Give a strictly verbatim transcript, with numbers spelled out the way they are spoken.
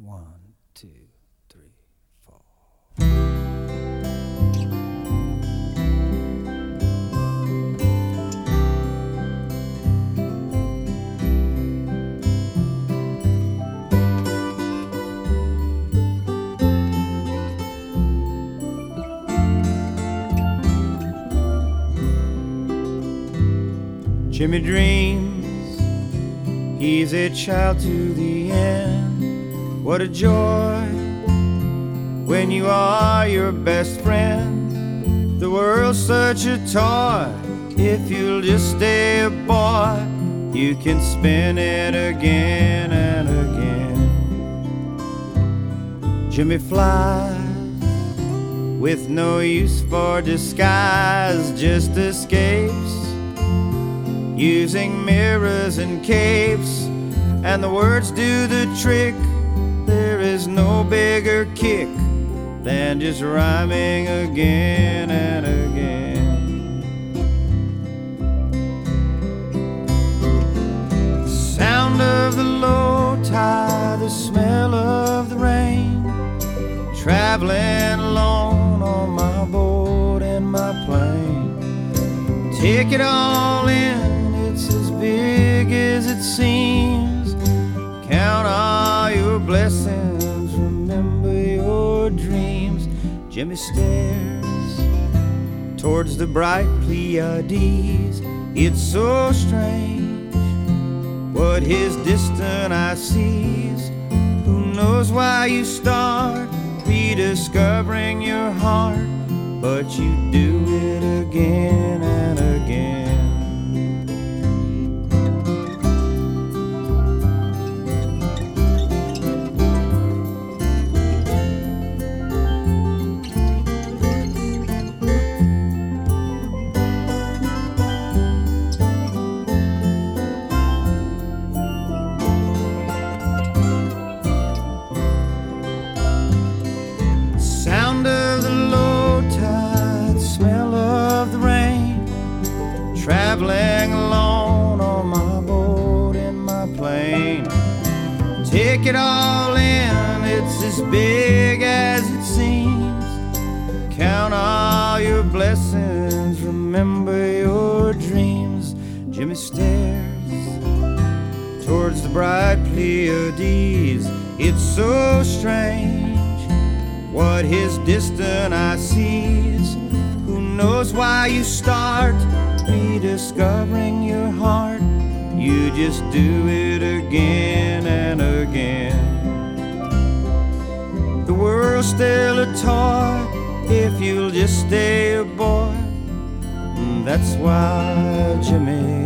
One, two, three, four. Jimmy dreams he's a child to the end. What a joy when you are your best friend. The world's such a toy. If you'll just stay a boy, you can spin it again and again. Jimmy flies with no use for disguise, just escapes using mirrors and capes, and the words do the trick. There is no bigger kick than just rhyming again and again. The sound of the low tide, the smell of the rain, traveling alone on my boat and my plane. Take it all in, it's as big as it seems. Count all your blessings, remember your dreams. Jimmy stares towards the bright Pleiades. It's so strange what his distant eye sees. Who knows why you start rediscovering your heart, but you do it again and again. Sound of the low tide, smell of the rain, traveling alone on my boat and my plane. Take it all in, it's as big as it seems. Count all your blessings, remember your dreams. Jimmy stares towards the bright Pleiades. It's so strange what his distant eye sees. Who knows why you start rediscovering your heart? You just do it again and again. The world's still a toy if you'll just stay a boy. That's why Jimmy